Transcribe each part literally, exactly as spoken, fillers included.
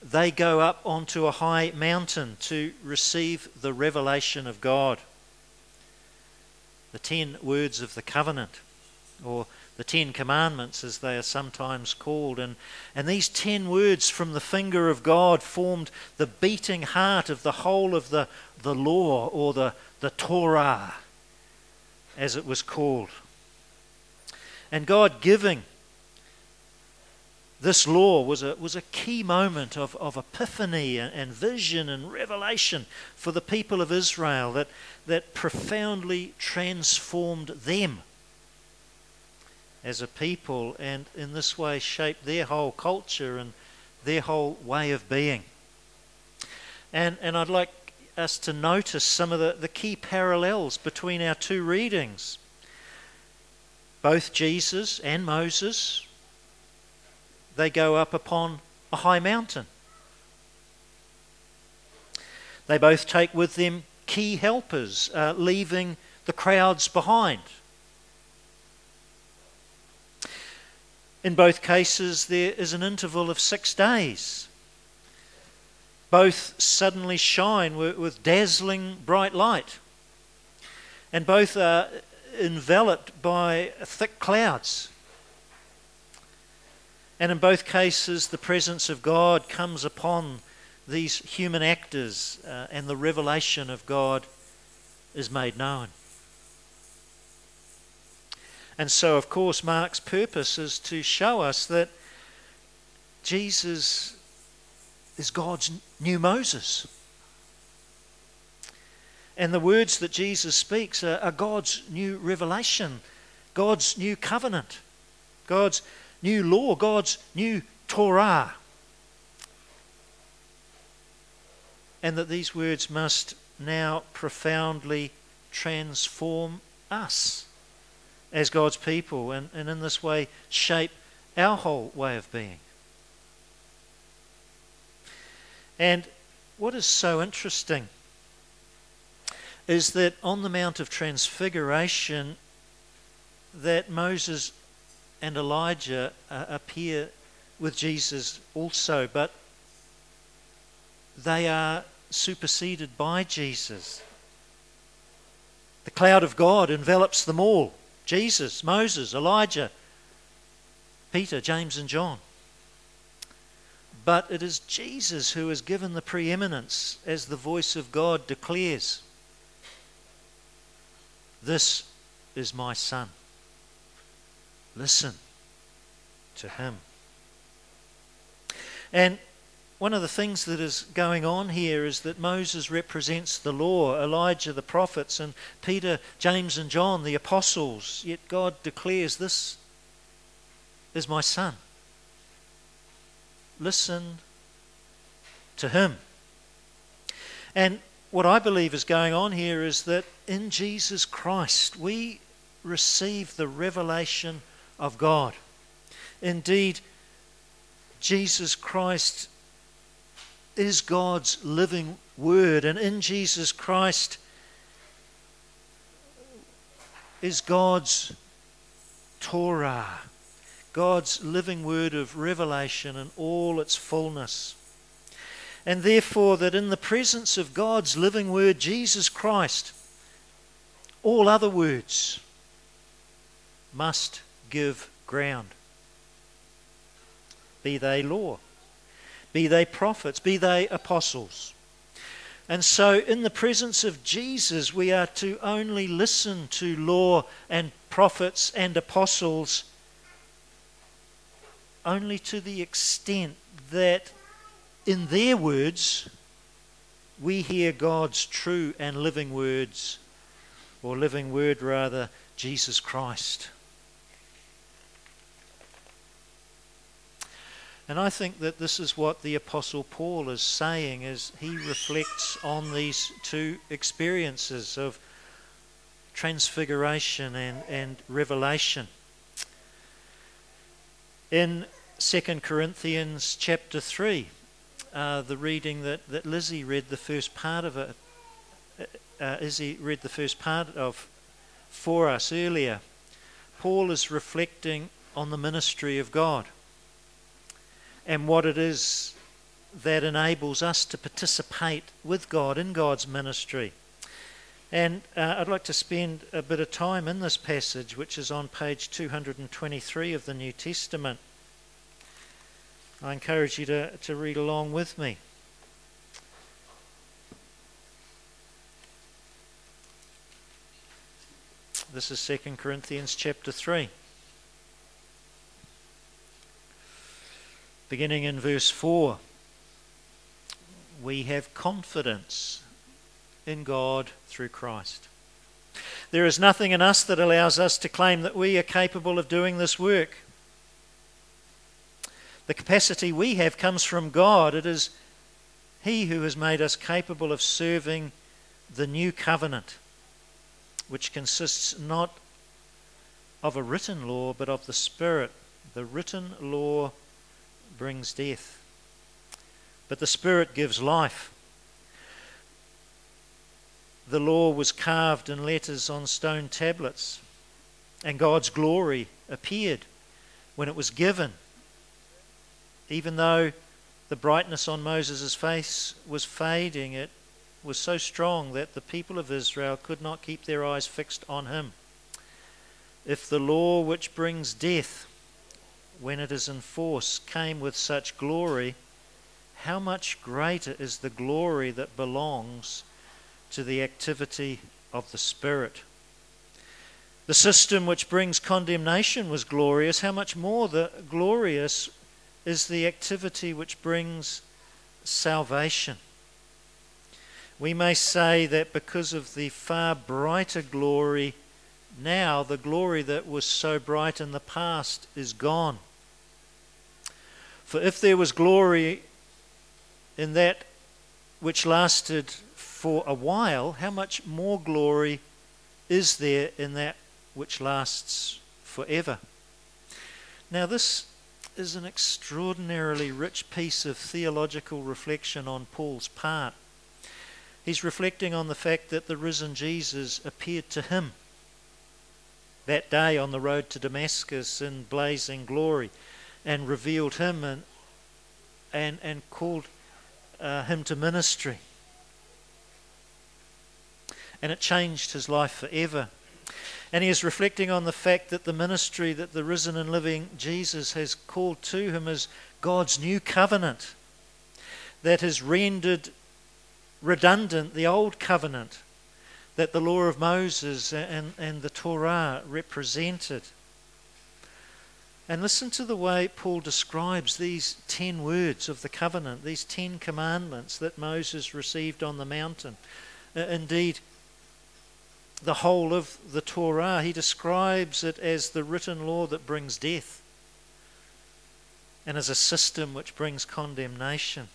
they go up onto a high mountain to receive the revelation of God. The ten words of the covenant, or the Ten Commandments as they are sometimes called. And, and these ten words from the finger of God formed the beating heart of the whole of the, the law, or the, the Torah, as it was called. And God giving this law was a, was a key moment of, of epiphany and, and vision and revelation for the people of Israel that, that profoundly transformed them as a people, and in this way shaped their whole culture and their whole way of being. And, and I'd like us to notice some of the, the key parallels between our two readings. Both Jesus and Moses, they go up upon a high mountain. They both take with them key helpers, uh, leaving the crowds behind. In both cases, there is an interval of six days. Both suddenly shine with dazzling bright light. And both are enveloped by thick clouds. And in both cases, the presence of God comes upon these human actors, uh, and the revelation of God is made known. And so, of course, Mark's purpose is to show us that Jesus is God's new Moses. And the words that Jesus speaks are, are God's new revelation, God's new covenant, God's new law, God's new Torah. And that these words must now profoundly transform us as God's people, and, and in this way shape our whole way of being. And what is so interesting is that on the Mount of Transfiguration, that Moses and Elijah uh, appear with Jesus also, but they are superseded by Jesus. The cloud of God envelops them all. Jesus, Moses, Elijah, Peter, James and John. But it is Jesus who is given the preeminence, as the voice of God declares, "This is my Son. Listen to him." And one of the things that is going on here is that Moses represents the law, Elijah the prophets, and Peter, James and John the apostles. Yet God declares, "This is my Son. Listen to him." And what I believe is going on here is that in Jesus Christ we receive the revelation of God. Indeed, Jesus Christ is God's living word, and in Jesus Christ is God's Torah, God's living word of revelation in all its fullness. And therefore, that in the presence of God's living word, Jesus Christ, all other words must give ground. Be they law, be they prophets, be they apostles. And so in the presence of Jesus, we are to only listen to law and prophets and apostles only to the extent that in their words we hear God's true and living words, or living word rather, Jesus Christ. And I think that this is what the Apostle Paul is saying as he reflects on these two experiences of transfiguration and, and revelation. In Second Corinthians chapter three, uh, the reading that, that Lizzie read the first part of it, uh, Izzy read the first part of for us earlier, Paul is reflecting on the ministry of God and what it is that enables us to participate with God in God's ministry. And uh, I'd like to spend a bit of time in this passage, which is on page two hundred twenty-three of the New Testament. I encourage you to, to read along with me. This is Second Corinthians chapter three. Beginning in verse four. We have confidence in God through Christ. There is nothing in us that allows us to claim that we are capable of doing this work. The capacity we have comes from God. It is He who has made us capable of serving the new covenant, which consists not of a written law, but of the Spirit. The written law brings death, but the Spirit gives life. The law was carved in letters on stone tablets, and God's glory appeared when it was given, even though the brightness on Moses' face was fading. It was so strong that the people of Israel could not keep their eyes fixed on him. If the law which brings death, when it is in force, came with such glory, how much greater is the glory that belongs to the activity of the Spirit? The system which brings condemnation was glorious. How much more the glorious is the activity which brings salvation? We may say that because of the far brighter glory now, the glory that was so bright in the past is gone. For if there was glory in that which lasted for a while, how much more glory is there in that which lasts forever? Now, this is an extraordinarily rich piece of theological reflection on Paul's part. He's reflecting on the fact that the risen Jesus appeared to him that day on the road to Damascus in blazing glory, and revealed him and and, and called uh, him to ministry. And it changed his life forever. And he is reflecting on the fact that the ministry that the risen and living Jesus has called to him is God's new covenant that has rendered redundant the old covenant that the law of Moses and, and the Torah represented. And listen to the way Paul describes these ten words of the covenant, these ten commandments that Moses received on the mountain. Uh, indeed, the whole of the Torah. He describes it as the written law that brings death and as a system which brings condemnation.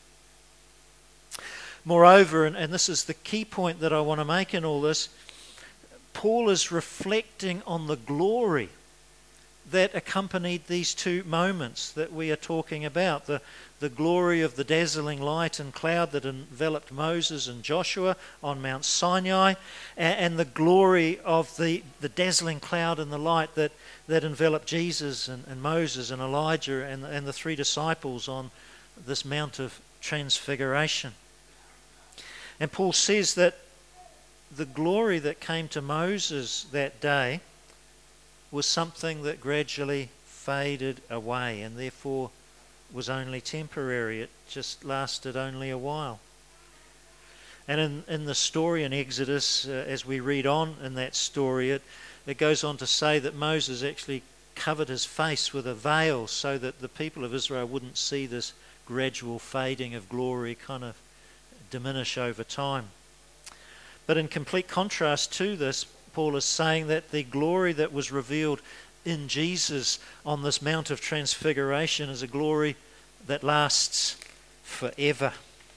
Moreover, and, and this is the key point that I want to make in all this, Paul is reflecting on the glory that accompanied these two moments that we are talking about. The, the glory of the dazzling light and cloud that enveloped Moses and Joshua on Mount Sinai, and, and the glory of the, the dazzling cloud and the light that, that enveloped Jesus and, and Moses and Elijah and, and the three disciples on this Mount of Transfiguration. And Paul says that the glory that came to Moses that day was something that gradually faded away and therefore was only temporary. It just lasted only a while. And in, in the story in Exodus, uh, as we read on in that story, it, it goes on to say that Moses actually covered his face with a veil so that the people of Israel wouldn't see this gradual fading of glory kind of diminish over time. But in complete contrast to this, Paul is saying that the glory that was revealed in Jesus on this Mount of Transfiguration is a glory that lasts forever.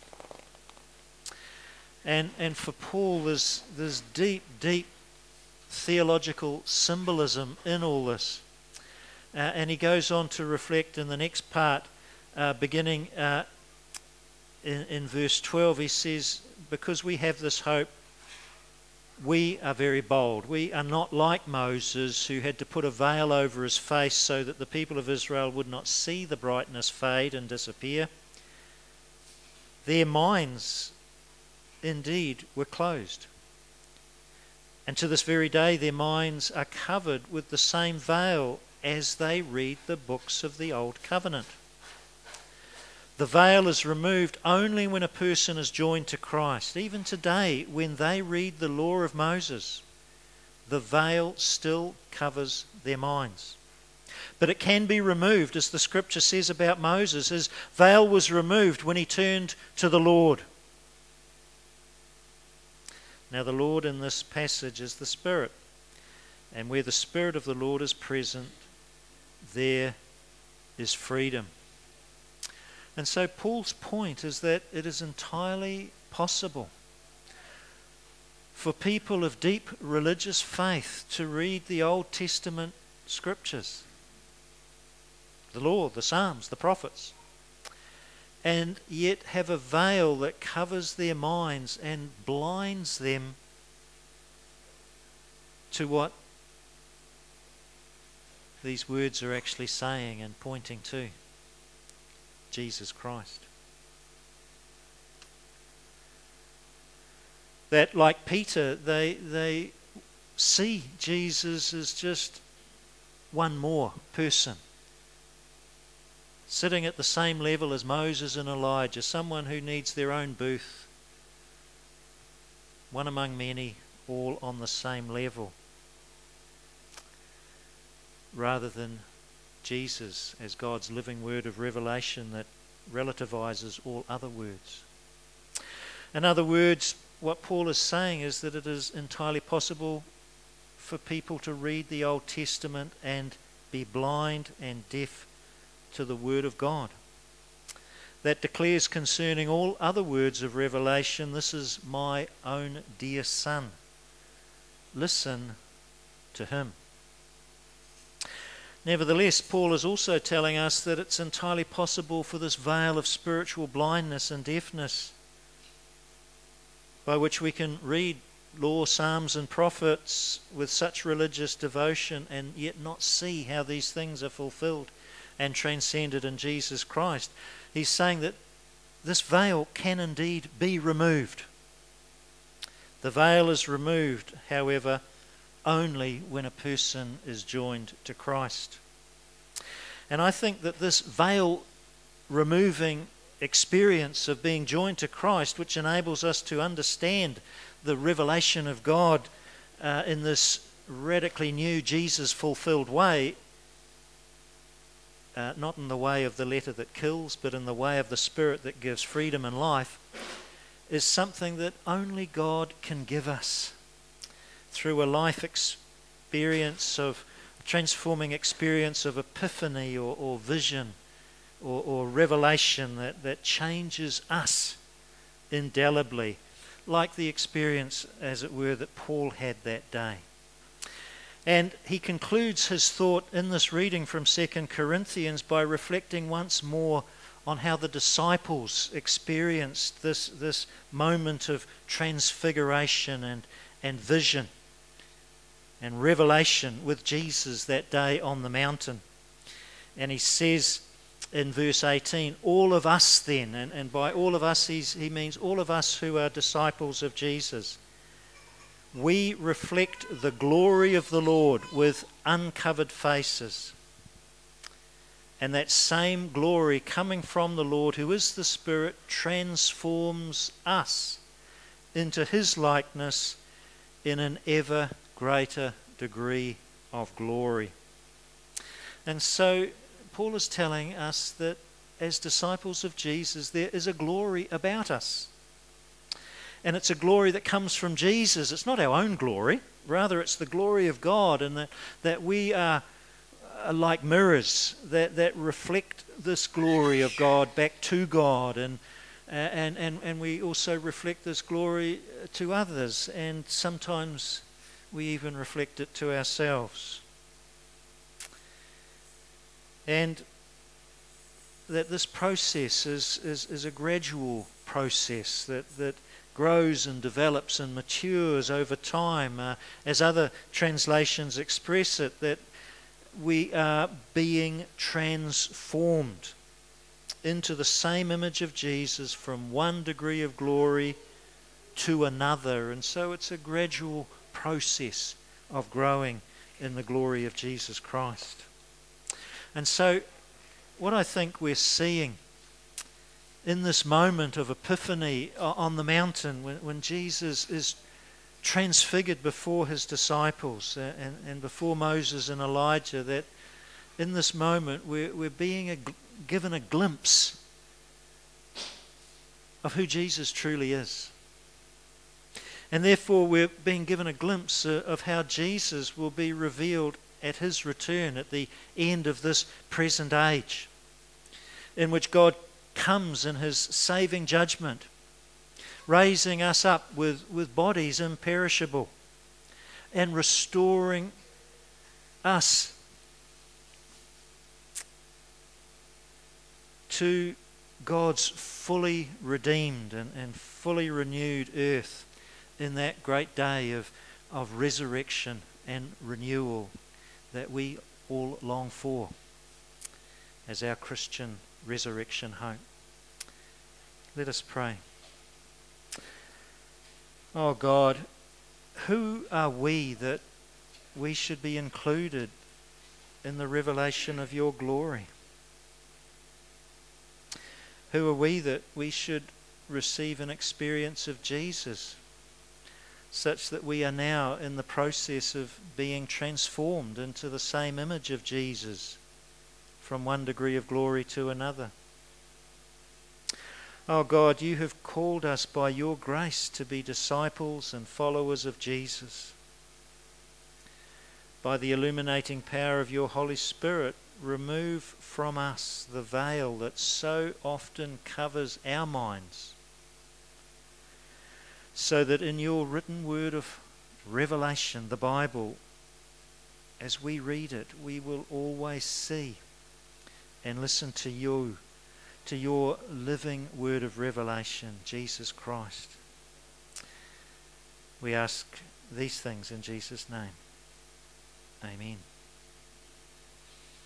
And and for Paul, there's, there's deep, deep theological symbolism in all this. Uh, and he goes on to reflect in the next part, uh, beginning uh, in, in verse twelve, he says, because we have this hope, we are very bold. We are not like Moses, who had to put a veil over his face so that the people of Israel would not see the brightness fade and disappear. their minds indeed were closed. And to this very day their minds are covered with the same veil as they read the books of the Old Covenant. The veil is removed only when a person is joined to Christ. Even today, when they read the law of Moses, the veil still covers their minds. But it can be removed, as the scripture says about Moses. His veil was removed when he turned to the Lord. Now the Lord in this passage is the Spirit. And where the Spirit of the Lord is present, there is freedom. And so Paul's point is that it is entirely possible for people of deep religious faith to read the Old Testament scriptures, the law, the Psalms, the prophets, and yet have a veil that covers their minds and blinds them to what these words are actually saying and pointing to: Jesus Christ. That, like Peter, they they see Jesus as just one more person, sitting at the same level as Moses and Elijah, someone who needs their own booth, one among many, all on the same level, rather than Jesus as God's living word of revelation that relativizes all other words. In other words, what Paul is saying is that it is entirely possible for people to read the Old Testament and be blind and deaf to the word of God that declares concerning all other words of revelation, "This is my own dear Son. Listen to him." Nevertheless, Paul is also telling us that it's entirely possible for this veil of spiritual blindness and deafness, by which we can read law, psalms and prophets with such religious devotion and yet not see how these things are fulfilled and transcended in Jesus Christ. He's saying that this veil can indeed be removed. The veil is removed, however, only when a person is joined to Christ. And I think that this veil removing experience of being joined to Christ, which enables us to understand the revelation of God uh, in this radically new Jesus fulfilled way, uh, not in the way of the letter that kills, but in the way of the Spirit that gives freedom and life, is something that only God can give us through a life experience of transforming experience of epiphany or, or vision or, or revelation that, that changes us indelibly, like the experience, as it were, that Paul had that day. And he concludes his thought in this reading from Second Corinthians by reflecting once more on how the disciples experienced this, this moment of transfiguration and, and vision and revelation with Jesus that day on the mountain. And he says in verse eighteen, all of us then, and, and by all of us he's, he means all of us who are disciples of Jesus, we reflect the glory of the Lord with uncovered faces. And that same glory coming from the Lord, who is the Spirit, transforms us into his likeness in an ever greater degree of glory. And so Paul is telling us that as disciples of Jesus, there is a glory about us. And it's a glory that comes from Jesus. It's not our own glory. Rather, it's the glory of God, and that, that we are like mirrors that, that reflect this glory of God back to God, and, and, and, and we also reflect this glory to others, and sometimes we even reflect it to ourselves. And that this process is, is, is a gradual process that, that grows and develops and matures over time, uh, as other translations express it, that we are being transformed into the same image of Jesus from one degree of glory to another. And so it's a gradual process of growing in the glory of Jesus Christ. And so what I think we're seeing in this moment of Epiphany on the mountain, when, when Jesus is transfigured before his disciples and, and before Moses and Elijah, that in this moment we're, we're being a, given a glimpse of who Jesus truly is. And therefore we're being given a glimpse of how Jesus will be revealed at his return at the end of this present age, in which God comes in his saving judgment, raising us up with, with bodies imperishable and restoring us to God's fully redeemed and, and fully renewed earth in that great day of, of resurrection and renewal that we all long for as our Christian resurrection hope. Let us pray. Oh God, who are we that we should be included in the revelation of your glory? Who are we that we should receive an experience of Jesus, such that we are now in the process of being transformed into the same image of Jesus from one degree of glory to another? Oh God, you have called us by your grace to be disciples and followers of Jesus. By the illuminating power of your Holy Spirit, remove from us the veil that so often covers our minds, so that in your written word of revelation, the Bible, as we read it, we will always see and listen to you, to your living word of revelation, Jesus Christ. We ask these things in Jesus' name. Amen.